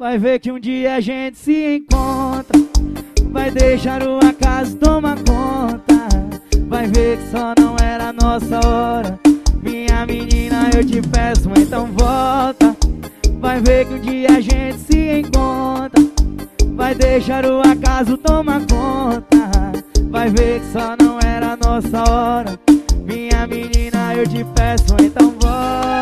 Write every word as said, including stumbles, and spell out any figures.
Vai ver que um dia a gente se encontra. Vai deixar o acaso tomar conta. Vai ver que só não era a nossa hora. Minha menina, eu te peço, então volta. Vai ver que um dia a gente se encontra. Vai deixar o acaso tomar conta. Vai ver que só não era a nossa hora. Minha menina, eu te peço, então volta.